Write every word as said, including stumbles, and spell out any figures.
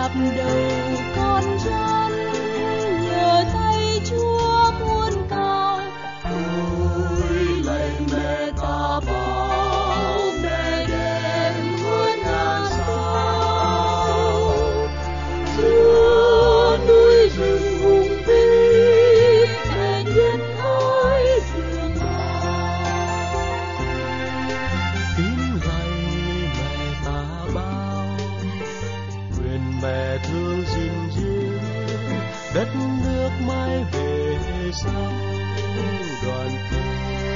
đạp đầu con chân, nhờ tay Chúa muôn cao. Ôi lạy mẹ ta bảo, mẹ đẹp hơn ngàn sao, giữa núi rừng hùng vĩ, mẹ nhân ơi dường nào. Kính lạy mẹ ta bao, nguyện mẹ thương gìn giữ đất nước mãi về sau, đoàn kết